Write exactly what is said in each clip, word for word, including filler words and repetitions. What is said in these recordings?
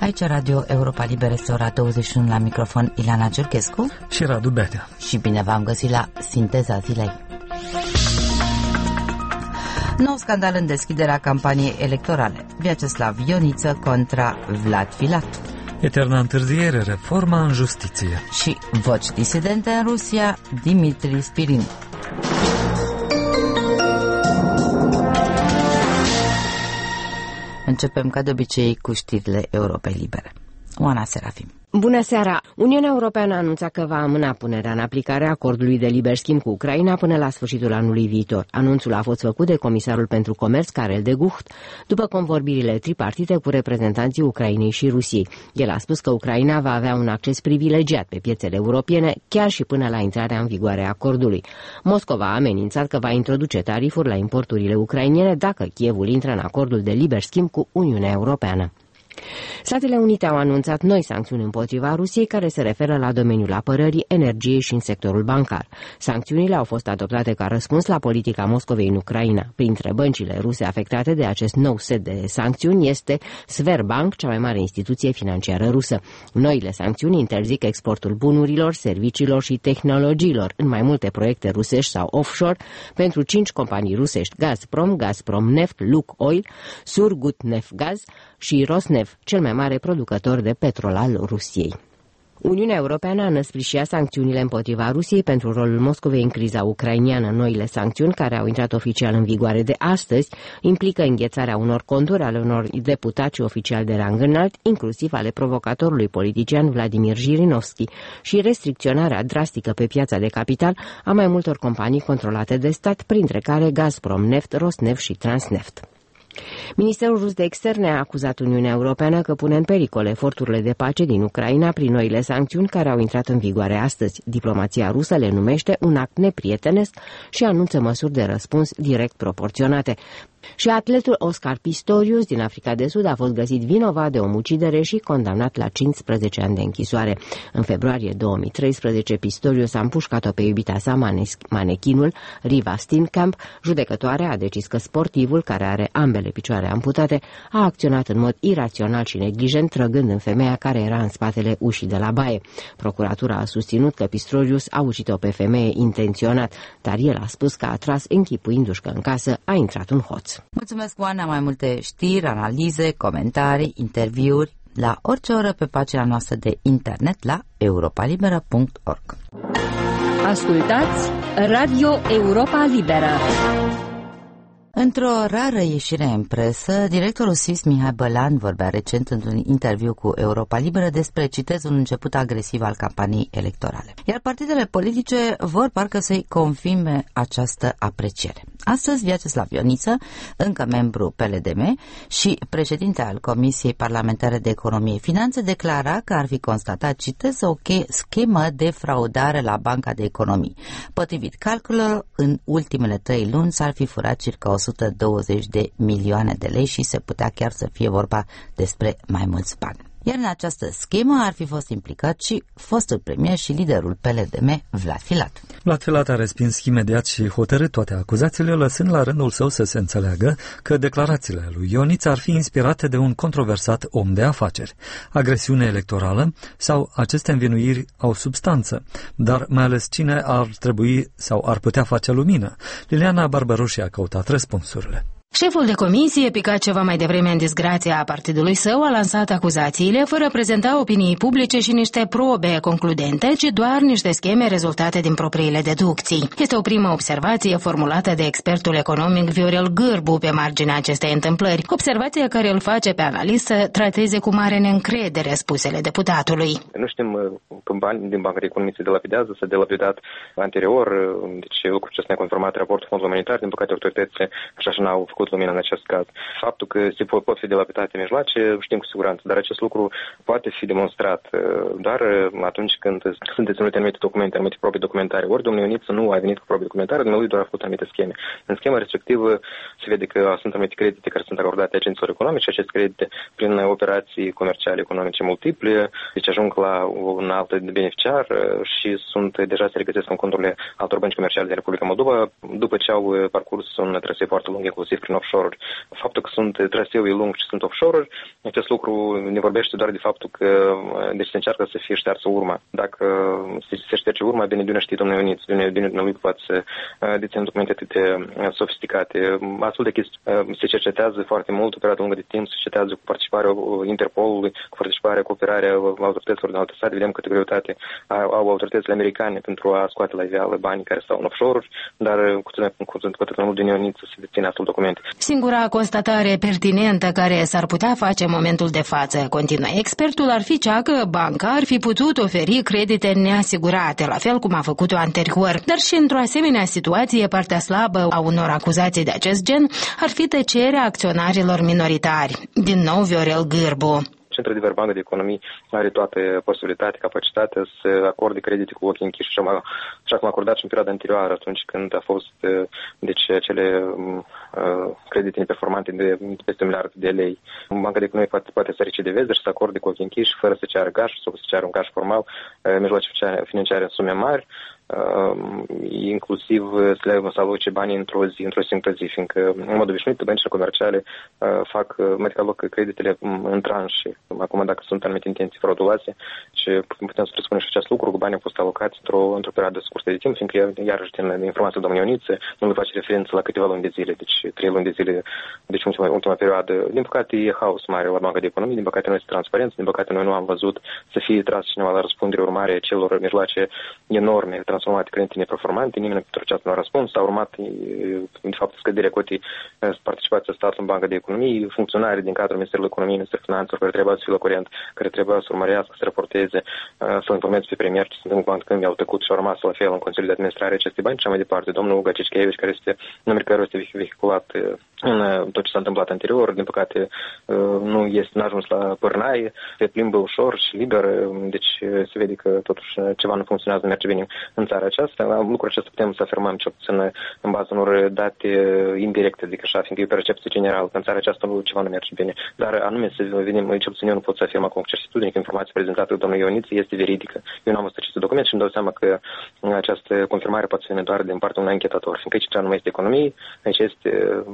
Aici Radio Europa Liberă, este ora douăzeci și unu, la microfon Ileana Giurchescu și Radu Betea. Și bine v-am găsit la Sinteza Zilei. Nou scandal în deschiderea campaniei electorale. Vyacheslav Ioniță contra Vlad Filat. Eterna întârziere, reforma în justiție. Și voci disidente în Rusia, Dimitri Spirin. Începem ca de obicei cu știrile Europei Libere. Oana Serafim. Bună seara! Uniunea Europeană a anunțat că va amâna punerea în aplicare a acordului de liber schimb cu Ucraina până la sfârșitul anului viitor. Anunțul a fost făcut de comisarul pentru comerț, Karel de Gucht, după convorbirile tripartite cu reprezentanții Ucrainei și Rusiei. El a spus că Ucraina va avea un acces privilegiat pe piețele europene, chiar și până la intrarea în vigoare a acordului. Moscova a amenințat că va introduce tarifuri la importurile ucrainene dacă Kievul intră în acordul de liber schimb cu Uniunea Europeană. Statele Unite au anunțat noi sancțiuni împotriva Rusiei care se referă la domeniul apărării, energiei și în sectorul bancar. Sancțiunile au fost adoptate ca răspuns la politica Moscovei în Ucraina. Printre băncile ruse afectate de acest nou set de sancțiuni este Sberbank, cea mai mare instituție financiară rusă. Noile sancțiuni interzic exportul bunurilor, serviciilor și tehnologiilor în mai multe proiecte rusești sau offshore pentru cinci companii rusești: Gazprom, Gazprom Neft, Lukoil, Surgutnefgaz și Rosneft, cel mai mare producător de petrol al Rusiei. Uniunea Europeană a înăsprișit sancțiunile împotriva Rusiei pentru rolul Moscovei în criza ucrainiană. Noile sancțiuni, care au intrat oficial în vigoare de astăzi, implică înghețarea unor conturi ale unor deputați și oficiali de rang înalt, inclusiv ale provocatorului politician Vladimir Jirinovski, și restricționarea drastică pe piața de capital a mai multor companii controlate de stat, printre care Gazprom Neft, Rosneft și Transneft. Ministerul rus de externe a acuzat Uniunea Europeană că pune în pericol eforturile de pace din Ucraina prin noile sancțiuni care au intrat în vigoare astăzi. Diplomația rusă le numește un act neprietenesc și anunță măsuri de răspuns direct proporționate. Și atletul Oscar Pistorius din Africa de Sud a fost găsit vinovat de omucidere și condamnat la cincisprezece ani de închisoare. În februarie două mii treisprezece, Pistorius a împușcat-o pe iubita sa, manechinul Riva Steenkamp. Judecătoarea a decis că sportivul, care are ambele picioare amputate, a acționat în mod irațional și neglijent, trăgând în femeia care era în spatele ușii de la baie. Procuratura a susținut că Pistorius a ucis-o pe femeie intenționat, dar el a spus că a tras închipuindu-și că în casă a intrat un hoț. Mulțumesc, Oana. Mai multe știri, analize, comentarii, interviuri la orice oră pe pagina noastră de internet la europa liberă punct org. Ascultați Radio Europa Liberă. Într-o rară ieșire în presă, directorul S I S Mihai Bălan vorbea recent într-un interviu cu Europa Liberă despre, citez, un început agresiv al campaniei electorale. Iar partidele politice vor parcă să-i confirme această apreciere. Astăzi, Vyacheslav Ioniță, încă membru P L D M și președinte al Comisiei Parlamentare de Economie și Finanțe, declara că ar fi constatat, citez, o schemă de fraudare la Banca de Economii. Potrivit calculelor, în ultimele trei luni s-ar fi furat circa o sută douăzeci de milioane de lei și se putea chiar să fie vorba despre mai mulți bani. Iar în această schemă ar fi fost implicat și fostul premier și liderul P L D M, Vlad Filat. Vlad Filat a respins imediat și hotărât toate acuzațiile, lăsând la rândul său să se înțeleagă că declarațiile lui Ioniță ar fi inspirate de un controversat om de afaceri. Agresiune electorală sau aceste învinuiri au substanță, dar mai ales cine ar trebui sau ar putea face lumină? Liliana Barbaroși a căutat răspunsurile. Șeful de comisie, picat ceva mai devreme în disgrația partidului său, a lansat acuzațiile fără a prezenta opiniei publice și niște probe concludente, ci doar niște scheme rezultate din propriile deducții. Este o primă observație formulată de expertul economic Viorel Gârbu pe marginea acestei întâmplări, observația care îl face pe analist să trateze cu mare neîncredere spusele deputatului. Nu știm că bani din Banca de Economie se delapidează, s-a delapidat anterior, deci lucrul acesta ne-a confirmat raportul Fondului Monetar, din păcate autoritățile așa și n-au făcut lumină în acest caz. Faptul că se pot, pot fi delapitate mijloace, știm cu siguranță, dar acest lucru poate fi demonstrat doar atunci când sunt deținute anumite documente, anumite probe documentare. Ori domnul Ioniță nu a venit cu probe documentare, dumnealui doar a făcut anumite scheme. În schema respectivă se vede că sunt anumite credite care sunt acordate agenților economice și aceste credite prin operații comerciale economice multiple, deci ajung la un alt beneficiar și sunt deja se regăsesc în conturile altor bănci comerciale din Republica Moldova, după ce au parcurs un traseu foarte lung, inclusiv prin offshore-uri. Faptul că sunt traseul lung și sunt offshore-uri, acest lucru ne vorbește doar de faptul că deci se încearcă să fie ștearsă urma. Dacă se, se șterge urma, bine, bine știi, domnul Ioniț, bine, bine, lui poate să dețină documente atât de sofisticate. Astfel de chestii se cercetează foarte mult, o perioadă lungă de timp, se cercetează cu participarea Interpolului, cu participarea, cooperarea autorităților din alte state. Vedem câtă greutate au autoritățile americane pentru a scoate la iveală banii care stau în offshore-uri, dar cu atât mai mult din Ioniț să se dețină astfel documente. Singura constatare pertinentă care s-ar putea face în momentul de față, continuă expertul, ar fi cea că banca ar fi putut oferi credite neasigurate, la fel cum a făcut-o anterior. Dar și într-o asemenea situație, partea slabă a unor acuzații de acest gen ar fi tăcerea acționarilor minoritari. Din nou, Viorel Gârbu. Într-adevăr, Banca de Economii are toate posibilitatea, capacitatea să acorde credite cu ochii închiși, așa cum a acordat și în perioada anterioară, atunci când a fost deci, acele uh, credite neperformante de peste un miliard de lei. Banca de Economii poate, poate să recideveze și să acorde cu ochii închiși, fără să ceară gaș sau să ceară un gaș formal, uh, mijloace financiare în sume mari, Uh, inclusiv să le să aloce banii într-o zi, într-o singură zi, fiindcă în mod obișnuit băncile comerciale uh, fac, mai aloc creditele în tranșe. Acum, dacă sunt anumite intenții frauduloase, și putem să presupune și acest lucru, că banii au fost alocați într-o, într-o perioadă scurtă de timp, fiindcă iarăși din informația domnului Ioniță nu le face referință la câteva luni de zile, deci trei luni de zile, deci ultima, ultima perioadă. Din păcate e haos mare la Banca de Economie, din păcate nu este transparență, din păcate noi nu am văzut să fie tras cineva la răspundere urmare celor mijloace enorme transformate credite neperformante, nimeni pentru aceasta nu a răspuns. S-a urmat, de fapt, scăderea cotii participației statului în Banca de Economie, funcționarii din cadrul Ministerului Economiei, Ministerului Finanțelor, care trebuia să fie la curent, care trebuia să urmărească, să raporteze, să informeze pe premier ce se întâmplă când i-au tăcut și au rămas la fel în Consiliul de Administrare acestei bani și așa mai departe. Domnul Gacișchevici, care este numele care este vehiculat în tot ce s-a întâmplat anterior, din păcate nu este, n-a ajuns la pârnaie, se plimbă ușor și liber, deci se vede că totuși ceva nu funcționează, nu merge bine în țara aceasta. Lucrul acesta putem să afirmăm cel puțin în baza unor date indirecte, zic așa, fiindcă e o percepție generală că în țara aceasta ceva nu merge bine. Dar anume să vedem, cel puțin eu nu pot să afirm acum cu certitudine că informația prezentată de domnul Ioniță este veridică. Eu nu am văzut aceste documente și îmi dau seama că această confirmare poate să vină doar din partea unui anchetator, fiindcă aici nu mai este economie, aici este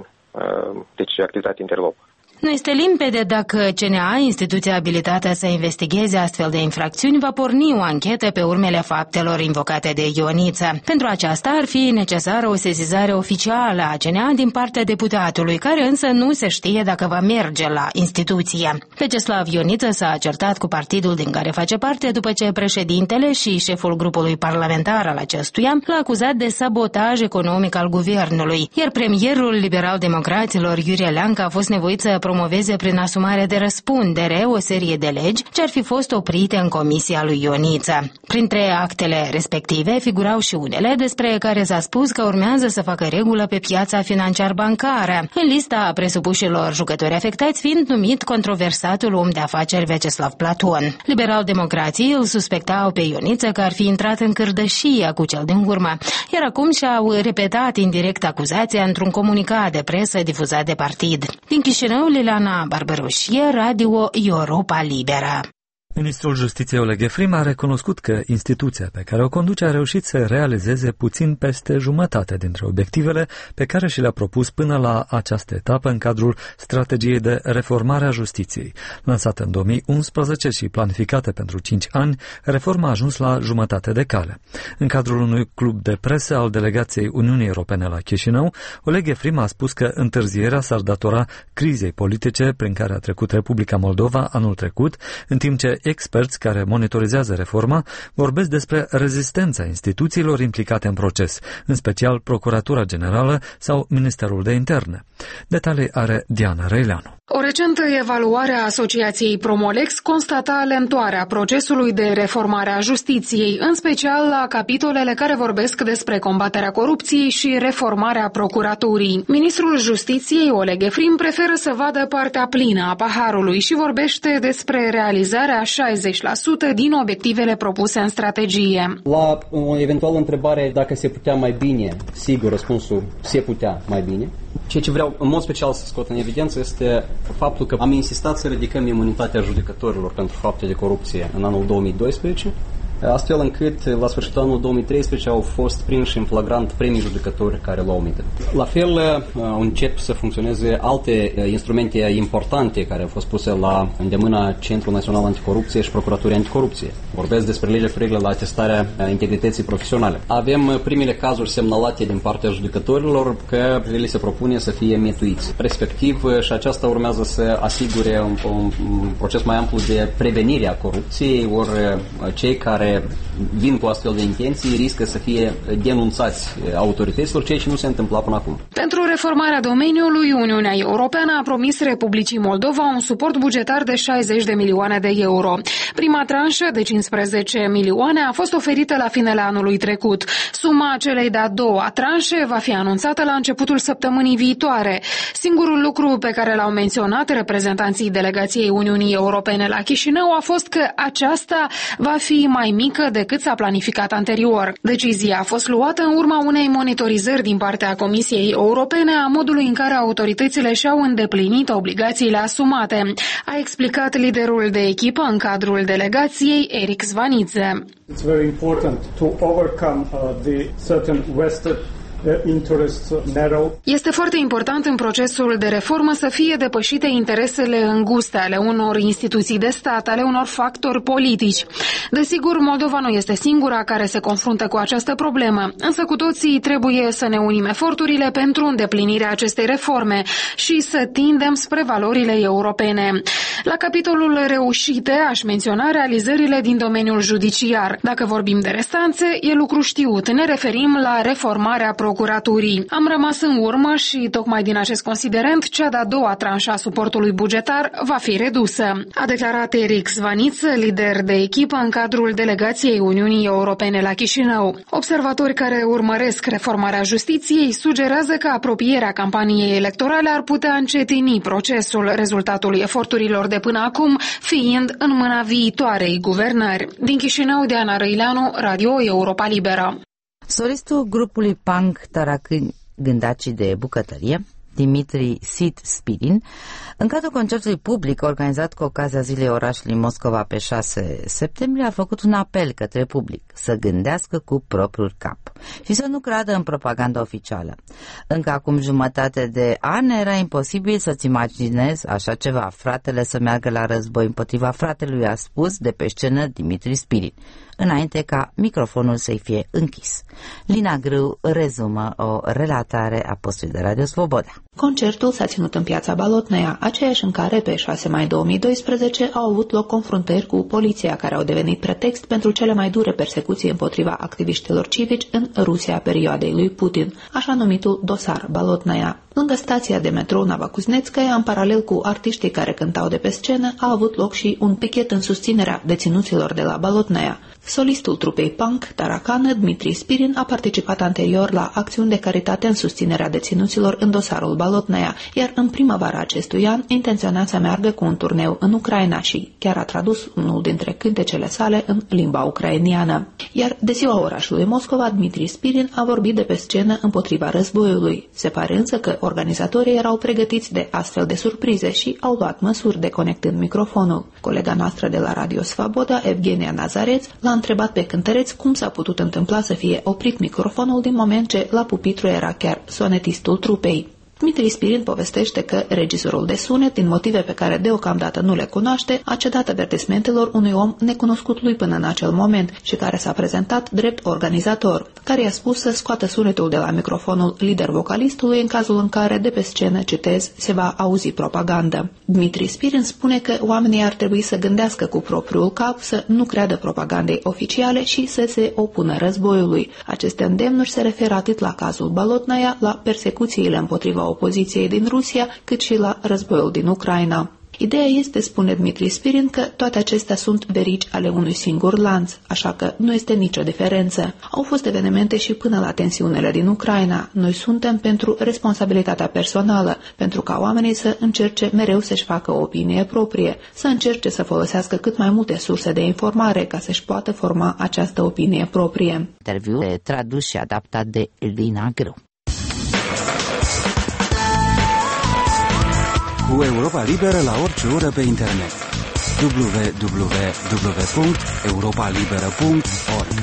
deci activitate interlop. Nu este limpede dacă C N A, instituția abilitată să investigheze astfel de infracțiuni, va porni o anchetă pe urmele faptelor invocate de Ioniță. Pentru aceasta ar fi necesară o sesizare oficială a C N A din partea deputatului, care însă nu se știe dacă va merge la instituție. Veceslav Ioniță s-a certat cu partidul din care face parte după ce președintele și șeful grupului parlamentar al acestuia l-a acuzat de sabotaj economic al guvernului, iar premierul liberal-democraților Iurie Leancă a fost nevoit să promoveze prin asumare de răspundere o serie de legi ce ar fi fost oprite în comisia lui Ioniță. Printre actele respective figurau și unele despre care s-a spus că urmează să facă regulă pe piața financiar-bancară, în lista presupușilor jucători afectați fiind numit controversatul om de afaceri Veceslav Platon. Liberal-democrații îl suspectau pe Ioniță că ar fi intrat în cârdășia cu cel din urmă, iar acum și-au repetat indirect acuzația într-un comunicat de presă difuzat de partid. Din Chișinău, Liliana Barbaroșie, Radio Europa Liberă. Ministrul Justiției Oleg Efrim a recunoscut că instituția pe care o conduce a reușit să realizeze puțin peste jumătate dintre obiectivele pe care și le-a propus până la această etapă în cadrul strategiei de reformare a justiției. Lansată în două mii unsprezece și planificată pentru cinci ani, reforma a ajuns la jumătate de cale. În cadrul unui club de presă al delegației Uniunii Europene la Chișinău, Oleg Efrim a spus că întârzierea s-ar datora crizei politice prin care a trecut Republica Moldova anul trecut, în timp ce experți care monitorizează reforma vorbesc despre rezistența instituțiilor implicate în proces, în special Procuratura Generală sau Ministerul de Interne. Detalii are Diana Reileanu. O recentă evaluare a Asociației Promolex constata lentoarea procesului de reformare a justiției, în special la capitolele care vorbesc despre combaterea corupției și reformarea procuraturii. Ministrul Justiției, Oleg Efrim, preferă să vadă partea plină a paharului și vorbește despre realizarea șaizeci la sută din obiectivele propuse în strategie. La o eventuală întrebare dacă se putea mai bine, sigur răspunsul se putea mai bine. Ceea ce vreau în mod special să scot în evidență este faptul că am insistat să ridicăm imunitatea judecătorilor pentru fapte de corupție în anul două mii doisprezece. astfel încât la sfârșitul anului două mii treisprezece au fost prinși în flagrant primii judecători care luau mită. La fel încep să funcționeze alte instrumente importante care au fost puse la îndemâna Centrul Național Anticorupție și Procuraturii Anticorupție. Vorbesc despre legea cu reglă la atestarea integrității profesionale. Avem primele cazuri semnalate din partea judecătorilor că li se propune să fie mituiți. Respectiv, și aceasta urmează să asigure un, un, un proces mai amplu de prevenire a corupției, ori cei care vin cu astfel de intenții riscă să fie denunțați autorităților, ceea ce nu se întâmpla până acum. Pentru reformarea domeniului, Uniunea Europeană a promis Republicii Moldova un suport bugetar de șaizeci de milioane de euro. Prima tranșă de cincisprezece milioane a fost oferită la finele anului trecut. Suma celei de-a doua tranșe va fi anunțată la începutul săptămânii viitoare. Singurul lucru pe care l-au menționat reprezentanții delegației Uniunii Europene la Chișinău a fost că aceasta va fi mai mică decât s-a planificat anterior. Decizia a fost luată în urma unei monitorizări din partea Comisiei Europene a modului în care autoritățile și-au îndeplinit obligațiile asumate, a explicat liderul de echipă în cadrul delegației, Eric Zvanițe. It's very important to overcome uh, the certain vested Este foarte important în procesul de reformă să fie depășite interesele înguste ale unor instituții de stat, ale unor factori politici. Desigur, Moldova nu este singura care se confruntă cu această problemă, însă cu toții trebuie să ne unim eforturile pentru îndeplinirea acestei reforme și să tindem spre valorile europene. La capitolul reușite aș menționa realizările din domeniul judiciar. Dacă vorbim de restanțe, e lucru știut. Ne referim la reformarea procuraturii. Am rămas în urmă și, tocmai din acest considerent, cea de-a doua tranșă a suportului bugetar va fi redusă, a declarat Eric Zvaniță, lider de echipă în cadrul delegației Uniunii Europene la Chișinău. Observatori care urmăresc reformarea justiției sugerează că apropierea campaniei electorale ar putea încetini procesul, rezultatul eforturilor de până acum fiind în mâna viitoarei guvernări. Din Chișinău, Diana Răileanu, Radio Europa Liberă. Solistul grupului punk Taracâni Gândacii de Bucătărie, Dimitri Sid Spirin, în cadrul concertului public organizat cu ocazia Zilei Orașului Moscova pe șase septembrie, a făcut un apel către public să gândească cu propriul cap și să nu creadă în propaganda oficială. Încă acum jumătate de an era imposibil să-ți imaginezi așa ceva. Fratele să meargă la război împotriva fratelui, a spus de pe scenă Dimitri Spirin, înainte ca microfonul să-i fie închis. Lina Grâu rezumă o relatare a postului de Radio Svoboda. Concertul s-a ținut în piața Balotnaia, aceeași în care pe șase mai două mii doisprezece au avut loc confruntări cu poliția, care au devenit pretext pentru cele mai dure persecuții împotriva activiștilor civici în Rusia perioadei lui Putin, așa numitul dosar Balotnaia. Lângă stația de metrou Novokuznețkaya, în paralel cu artiștii care cântau de pe scenă, a avut loc și un pichet în susținerea deținuților de la Balotnaia. Solistul trupei punk Taracană, Dmitri Spirin, a participat anterior la acțiuni de caritate în susținerea deținuților în dosarul Balotnaia, iar în primăvara acestui an intenționa să meargă cu un turneu în Ucraina și chiar a tradus unul dintre cântecele sale în limba ucrainiană. Iar de ziua orașului Moscova, Dmitri Spirin a vorbit de pe scenă împotriva războiului. Se pare însă că organizatorii erau pregătiți de astfel de surprize și au luat măsuri deconectând microfonul. Colega noastră de la Radio Svoboda, Evgenia Nazareț, l-a întrebat pe cântăreț cum s-a putut întâmpla să fie oprit microfonul din moment ce la pupitru era chiar sonetistul trupei. Dmitri Spirin povestește că regizorul de sunet, din motive pe care deocamdată nu le cunoaște, a cedat avertismentelor unui om necunoscut lui până în acel moment și care s-a prezentat drept organizator, care i-a spus să scoată sunetul de la microfonul lider vocalistului în cazul în care de pe scenă, citez, se va auzi propagandă. Dmitri Spirin spune că oamenii ar trebui să gândească cu propriul cap, să nu creadă propagandei oficiale și să se opună războiului. Aceste îndemnuri se referă atât la cazul Balotnaia, la persecuțiile împotriva opoziției din Rusia, cât și la războiul din Ucraina. Ideea este, spune Dmitri Spirin, că toate acestea sunt verigi ale unui singur lanț, așa că nu este nicio diferență. Au fost evenimente și până la tensiunile din Ucraina. Noi suntem pentru responsabilitatea personală, pentru ca oamenii să încerce mereu să-și facă o opinie proprie, să încerce să folosească cât mai multe surse de informare ca să-și poată forma această opinie proprie. Interviul tradus și adaptat de Lina Grâu. Cu Europa Liberă la orice oră pe internet. w w w punct europa liberă punct org.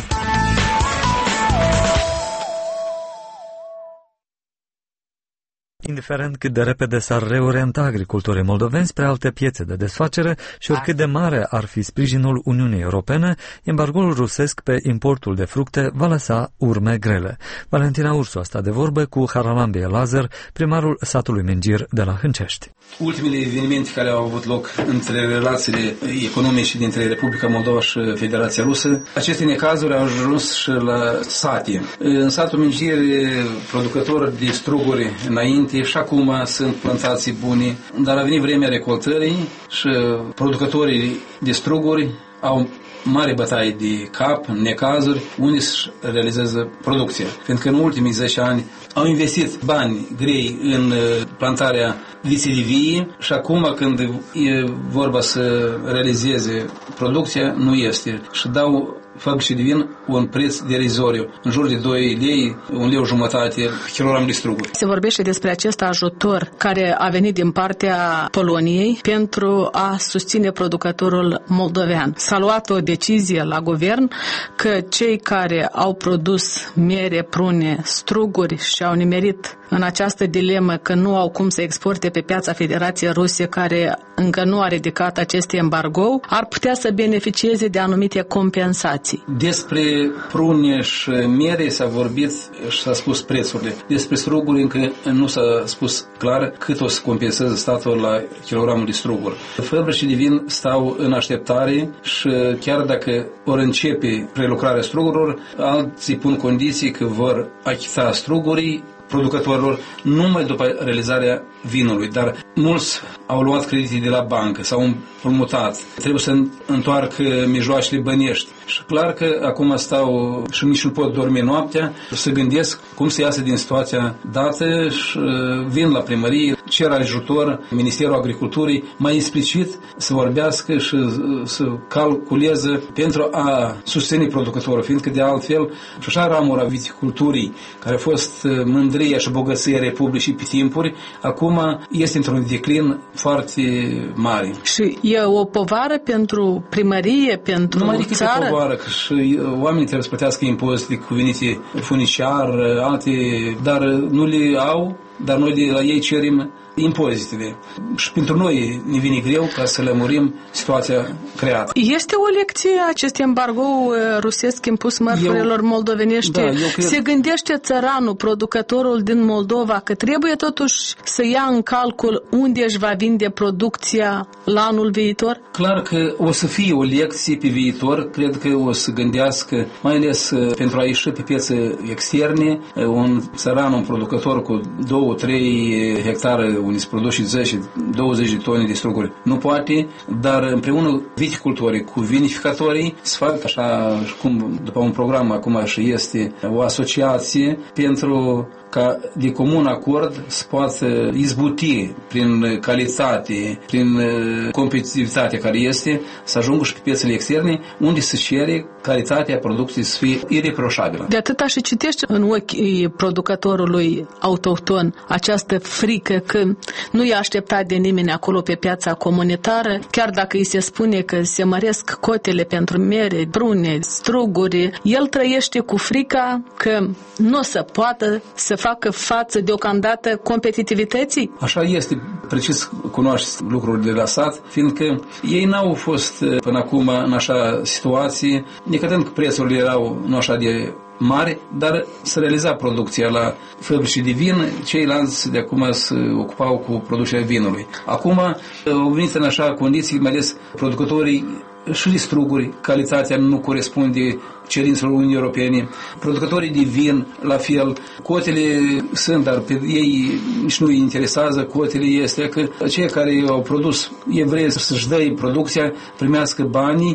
Indiferent cât de repede s-ar reorienta agricultorii moldoveni spre alte piețe de desfacere și oricât de mare ar fi sprijinul Uniunii Europene, embargoul rusesc pe importul de fructe va lăsa urme grele. Valentina Ursu a stat de vorbe cu Haralambie Lazar, primarul satului Mingir de la Hâncești. Ultimele evenimente care au avut loc între relațiile economice dintre Republica Moldova și Federația Rusă, aceste necazuri au ajuns și la sate. În satul Mingir, producători de struguri înainte și acum sunt plantații bune, dar a venit vremea recoltării și producătorii de struguri au mare bătaie de cap, necazuri, unde își realizează producția. Pentru că în ultimii zece ani au investit bani grei în plantarea viței de vie și acum când e vorba să realizeze producția, nu este. Și dau fabrici de vin un preț derizoriu, în jur de doi lei, un leu jumătate, kilogram de struguri. Se vorbește despre acest ajutor care a venit din partea Poloniei pentru a susține producătorul moldovean. S-a luat o decizie la guvern că cei care au produs mere, prune, struguri și au nimerit în această dilemă că nu au cum să exporte pe piața Federației Ruse, care încă nu a ridicat acest embargo, ar putea să beneficieze de anumite compensații. Despre prune și mere s-a vorbit și s-a spus prețurile. Despre struguri încă nu s-a spus clar cât o să compenseze statul la kilogramul de struguri. Fabricii de vin stau în așteptare și chiar dacă vor începe prelucrarea strugurilor, alții pun condiții că vor achita strugurii producătorilor numai după realizarea vinului, dar mulți au luat credite de la bancă, s-au împrumutat, trebuie să întoarcă mijloacele bănești și clar că acum stau și nici nu pot dormi noaptea, să gândesc cum să iasă din situația dată și vin la primărie, cer ajutor Ministerul Agriculturii mai explicit să vorbească și să calculeze pentru a susține producătorul, fiindcă de altfel și așa ramura viticulturii care a fost mândria și bogăția Republicii pe timpuri, acum este într-un declin foarte mare. Și e o povară pentru primărie, pentru nu mai țară? Nu povară, că și oamenii trebuie să plătească impozite cuvenite funicar, alte, dar nu le au, dar noi de la ei cerem impozitele. Și pentru noi ne vine greu ca să lămurim situația creată. Este o lecție acest embargo rusesc impus mărfurilor moldovenești? Da, cred... Se gândește țăranul, producătorul din Moldova, că trebuie totuși să ia în calcul unde își va vinde producția la anul viitor? Clar că o să fie o lecție pe viitor, cred că o să gândească, mai ales pentru a ieși pe piețe externe, un țăran, un producător cu două trei hectare unde se produce zece douăzeci de tone de struguri. Nu poate, dar împreună viticultorii cu vinificatorii să fac așa cum după un program acum și este o asociație pentru ca de comun acord să poată izbuti prin calitate, prin competitivitate care este, să ajungă și pe piețele externe, unde se cere calitatea producției să fie ireproșabilă. De atâta și citești în ochii producătorului autohton această frică că nu e așteptat de nimeni acolo pe piața comunitară, chiar dacă îi se spune că se măresc cotele pentru mere, brune, struguri, el trăiește cu frica că nu o să poată să facă față deocamdată competitivității? Așa este, precis cunoașteți lucrurile de la sat, fiindcă ei n-au fost până acum în așa situație, necătând că prețurile erau nu așa de mari, dar să realiza producția la fabrici de vin, ceilalți de acum se ocupau cu producerea vinului. Acum au venit în așa condiții, mai ales producătorii și de struguri, calitatea nu corespunde cerințelor Uniunii Europene. Producătorii de vin, la fel, cotele sunt, dar pe ei nici nu îi interesează, cotele este că cei care au produs e vrei să-și dă producția, primească banii,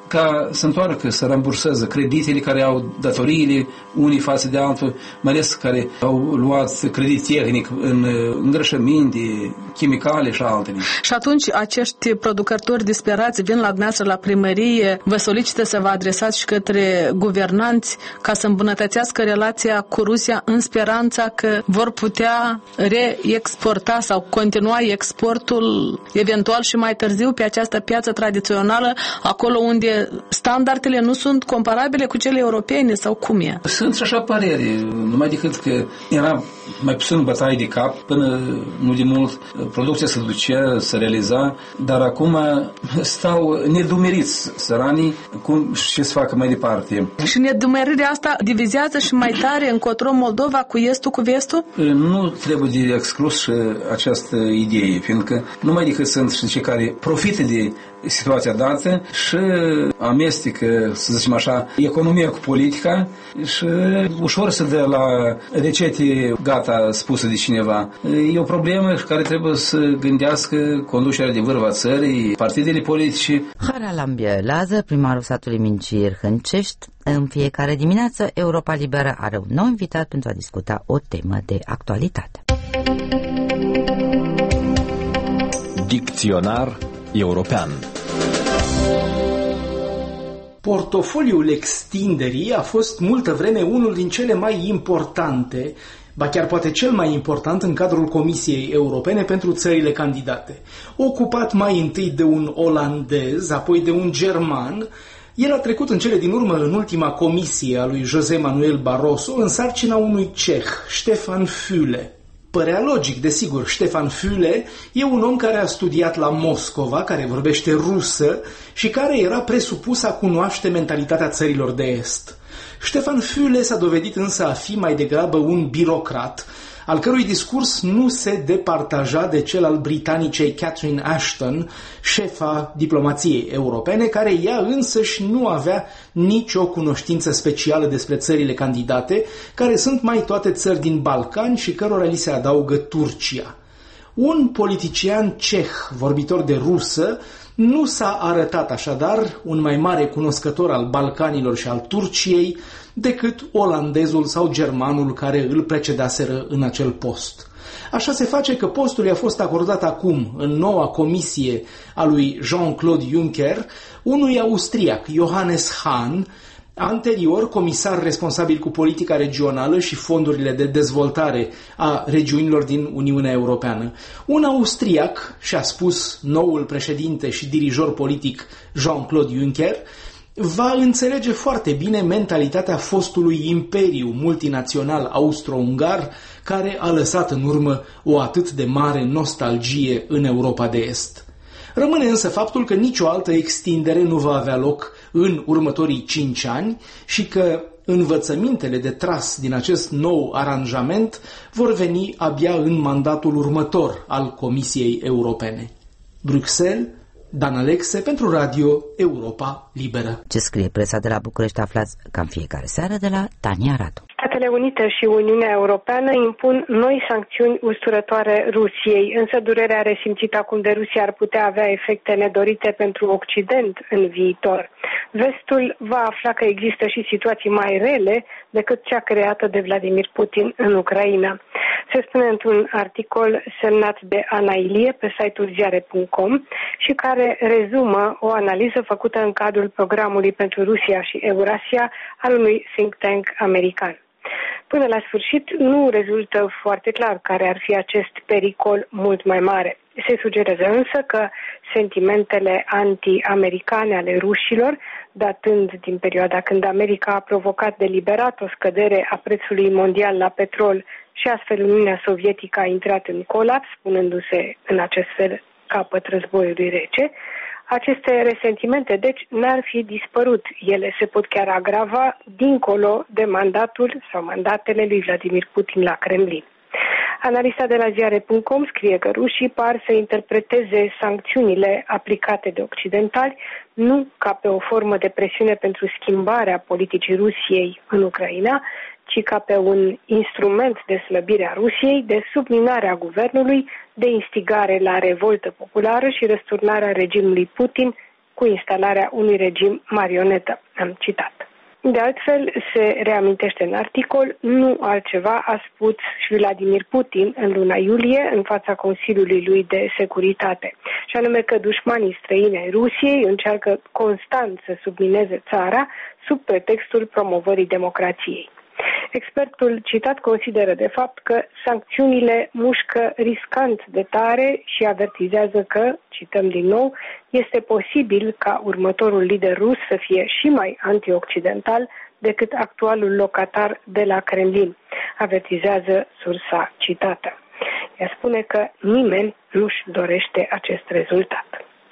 ca să întoarcă, să ramburseze creditele care au datoriile unii față de altul, mai ales care au luat credit tehnic în îngrășăminte, chimicale și altele. Și atunci acești producători disperați vin la dumneavoastră la primărie, vă solicită să vă adresați și către guvernanți ca să îmbunătățească relația cu Rusia în speranța că vor putea reexporta sau continua exportul eventual și mai târziu pe această piață tradițională, acolo unde standardele nu sunt comparabile cu cele europene sau cum e? Sunt și așa păreri, numai decât că era mai puțin bătaie de cap, până nu de mult producția se ducea, se realiza, dar acum stau nedumeriți săranii cum și ce să facă mai departe. Și nedumerirea asta divizează și mai tare încotro Moldova cu estul, cu vestul? Nu trebuie de exclus și această idee, fiindcă numai decât sunt și cei care profită de situația dată și amestecă, să zicem așa, economia cu politica și ușor se dă la recete gata spusă de cineva. E o problemă care trebuie să gândească conducerea de vârf a țării, partidele politice. Haralam Bielază, primarul satului Mincir Hâncești. În fiecare dimineață, Europa Liberă are un nou invitat pentru a discuta o temă de actualitate. Dicționar european. Portofoliul extinderii a fost multă vreme unul din cele mai importante, ba chiar poate cel mai important în cadrul Comisiei Europene pentru țările candidate. Ocupat mai întâi de un olandez, apoi de un german, el a trecut în cele din urmă în ultima comisie a lui José Manuel Barroso în sarcina unui ceh, Stefan Füle. Părea logic, desigur, Stefan Füle e un om care a studiat la Moscova, care vorbește rusă și care era presupus a cunoaște mentalitatea țărilor de est. Stefan Füle s-a dovedit însă a fi mai degrabă un birocrat, al cărui discurs nu se departaja de cel al britanicei Catherine Ashton, șefa diplomației europene, care ea însăși nu avea nicio cunoștință specială despre țările candidate, care sunt mai toate țări din Balcani și cărora li se adaugă Turcia. Un politician ceh, vorbitor de rusă, nu s-a arătat așadar un mai mare cunoscător al Balcanilor și al Turciei decât olandezul sau germanul care îl precedaseră în acel post. Așa se face că postul i-a fost acordat acum, în noua comisie a lui Jean-Claude Juncker, unui austriac, Johannes Hahn, anterior comisar responsabil cu politica regională și fondurile de dezvoltare a regiunilor din Uniunea Europeană. Un austriac, și-a spus noul președinte și dirijor politic Jean-Claude Juncker, va înțelege foarte bine mentalitatea fostului imperiu multinațional austro-ungar care a lăsat în urmă o atât de mare nostalgie în Europa de Est. Rămâne însă faptul că nicio altă extindere nu va avea loc în următorii cinci ani și că învățămintele de tras din acest nou aranjament vor veni abia în mandatul următor al Comisiei Europene. Bruxelles, Dan Alexe pentru Radio Europa Liberă. Ce scrie presa de la București aflați ca în fiecare seară de la Tania Radu. Statele Unite și Uniunea Europeană impun noi sancțiuni usturătoare Rusiei, însă durerea resimțită acum de Rusia ar putea avea efecte nedorite pentru Occident în viitor. Vestul va afla că există și situații mai rele decât cea creată de Vladimir Putin în Ucraina. Se spune într-un articol semnat de Ana Ilie pe site-ul ziare punct com și care rezumă o analiză făcută în cadrul programului pentru Rusia și Eurasia al unui think tank american. Până la sfârșit, nu rezultă foarte clar care ar fi acest pericol mult mai mare. Se sugerează însă că sentimentele anti-americane ale rușilor, datând din perioada când America a provocat deliberat o scădere a prețului mondial la petrol și astfel Uniunea Sovietică a intrat în colaps, punându-se în acest fel capăt războiului rece, aceste resentimente, deci, n-ar fi dispărut. Ele se pot chiar agrava dincolo de mandatul sau mandatele lui Vladimir Putin la Kremlin. Analista de la ziare punct com scrie că rușii par să interpreteze sancțiunile aplicate de occidentali nu ca pe o formă de presiune pentru schimbarea politicii Rusiei în Ucraina, ci ca pe un instrument de slăbire a Rusiei, de subminare a guvernului, de instigare la revoltă populară și răsturnarea regimului Putin cu instalarea unui regim marionetă. Am citat. De altfel, se reamintește în articol, nu altceva a spus și Vladimir Putin în luna iulie în fața Consiliului lui de Securitate, și anume că dușmanii străini ai Rusiei încearcă constant să submineze țara sub pretextul promovării democrației. Expertul citat consideră de fapt că sancțiunile mușcă riscant de tare și avertizează că, cităm din nou, este posibil ca următorul lider rus să fie și mai antioccidental decât actualul locatar de la Kremlin, avertizează sursa citată. Ea spune că nimeni nu-și dorește acest rezultat.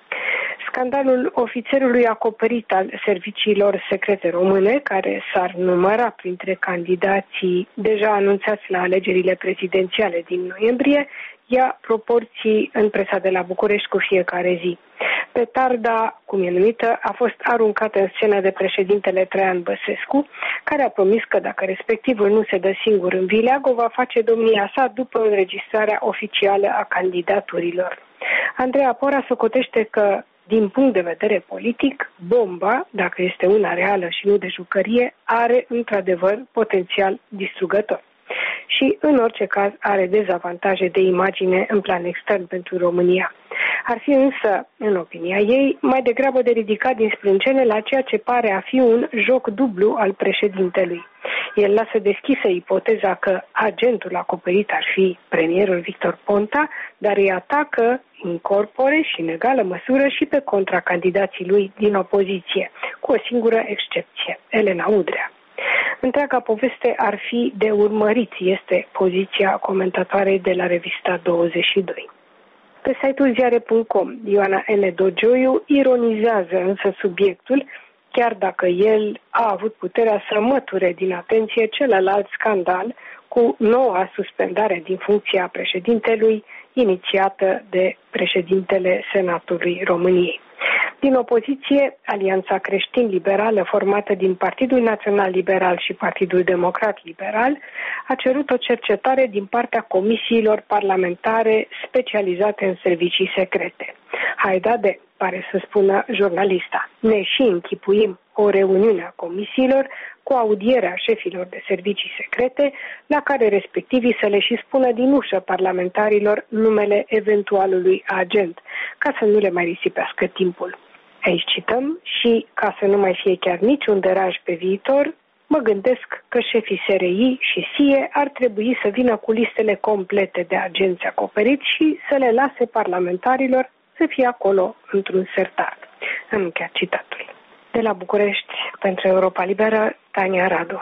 Scandalul ofițerului acoperit al serviciilor secrete române, care s-ar număra printre candidații deja anunțați la alegerile prezidențiale din noiembrie, ia proporții în presa de la București cu fiecare zi. Petarda, cum e numită, a fost aruncată în scenă de președintele Traian Băsescu, care a promis că dacă respectivul nu se dă singur în vileag, o va face domnia sa după înregistrarea oficială a candidaturilor. Andreea Pora socotește că, din punct de vedere politic, bomba, dacă este una reală și nu de jucărie, are într-adevăr potențial distrugător. Și, în orice caz, are dezavantaje de imagine în plan extern pentru România. Ar fi însă, în opinia ei, mai degrabă de ridicat din sprâncene la ceea ce pare a fi un joc dublu al președintelui. El lasă deschisă ipoteza că agentul acoperit ar fi premierul Victor Ponta, dar îi atacă in corpore și în egală măsură și pe contracandidații lui din opoziție, cu o singură excepție, Elena Udrea. Întreaga poveste ar fi de urmărit, este poziția comentatoarei de la revista douăzeci și doi. Pe site-ul ziare punct com, Ioana N. Dogioiu ironizează însă subiectul, chiar dacă el a avut puterea să măture din atenție celălalt scandal cu noua suspendare din funcția președintelui inițiată de președintele Senatului României. Din opoziție, Alianța Creștin-Liberală, formată din Partidul Național Liberal și Partidul Democrat Liberal, a cerut o cercetare din partea comisiilor parlamentare specializate în servicii secrete. Haidade, pare să spună jurnalista, ne și închipuim o reuniune a comisiilor cu audierea șefilor de servicii secrete, la care respectivii să le și spună din ușă parlamentarilor numele eventualului agent, ca să nu le mai risipească timpul. Aici cităm și, ca să nu mai fie chiar niciun deraj pe viitor, mă gândesc că șefii S R I și S I E ar trebui să vină cu listele complete de agenți acoperiți și să le lase parlamentarilor să fie acolo într-un sertar. Am încheiat citatul. De la București, pentru Europa Liberă, Tania Radu.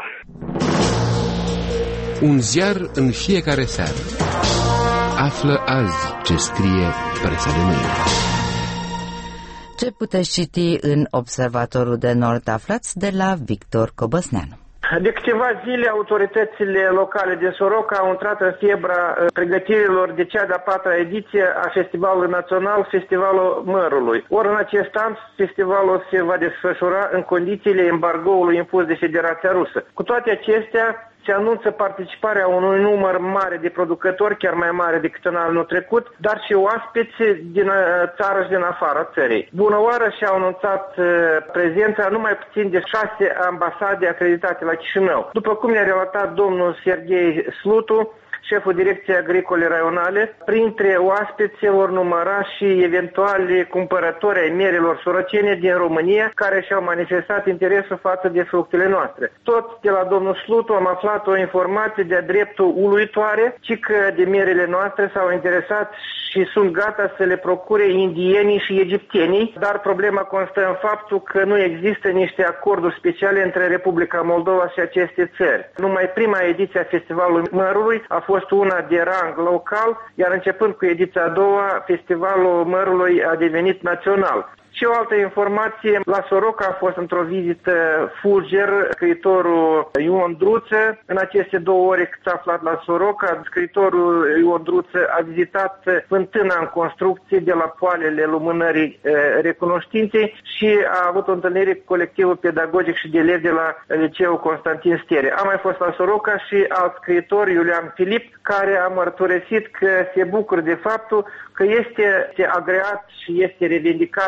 Un ziar în fiecare seară. Află azi ce scrie presa de mâine. Ce puteți citi în Observatorul de Nord? Aflați de la Victor Cobăsneanu. De câteva zile, autoritățile locale din Soroca au intrat în febra pregătirilor de cea de-a patra ediție a Festivalului Național, Festivalul Mărului. Ori în acest an, festivalul se va desfășura în condițiile embargoului impus de Federația Rusă. Cu toate acestea, se anunță participarea unui număr mare de producători, chiar mai mare decât în anul trecut, dar și oaspeți din țară și din afara țării. Bună oară și-au anunțat prezența numai puțin de șase ambasade acreditate la Chișinău. După cum ne-a relatat domnul Serghei Slutu, șeful Direcției Agricole Raionale, printre oaspeți se vor număra și eventuali cumpărători ai mierilor sorocene din România care și-au manifestat interesul față de fructele noastre. Tot de la domnul Slutu am aflat o informație de-a dreptul uluitoare, ci că de mierile noastre s-au interesat și sunt gata să le procure indienii și egiptenii, dar problema constă în faptul că nu există niște acorduri speciale între Republica Moldova și aceste țări. Numai prima ediție a Festivalului Mărului a fost una de rang local, iar începând cu ediția a doua, Festivalul Mărului a devenit național. Și o altă informație, la Soroca a fost într-o vizită Fulger, scriitorul Ion Druță. În aceste două ore cât s-a aflat la Soroca, scriitorul Ion Druță a vizitat fântâna în construcție de la poalele lumânării e, recunoștinței și a avut o întâlnire cu colectivul pedagogic și de elevi de la Liceul Constantin Stere. A mai fost la Soroca și alt scriitor, Iulian Filip, care a mărturisit că se bucură de faptul că este, este agreat și este revendicat de oraș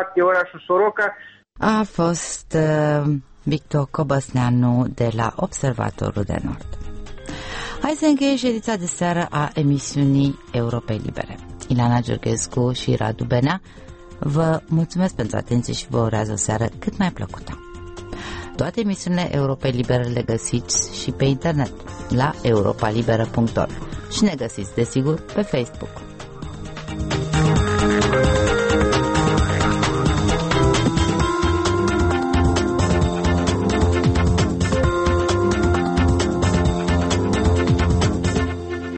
orașul Soroca. A fost uh, Victor Cobăsneanu de la Observatorul de Nord. Hai să încheie ședința de seară a emisiunii Europei Libere. Ilana Georgescu și Radu Benea vă mulțumesc pentru atenție și vă urează o seară cât mai plăcută. Toate emisiunile Europei Libere le găsiți și pe internet la europa liberă punct org și ne găsiți, desigur, pe Facebook.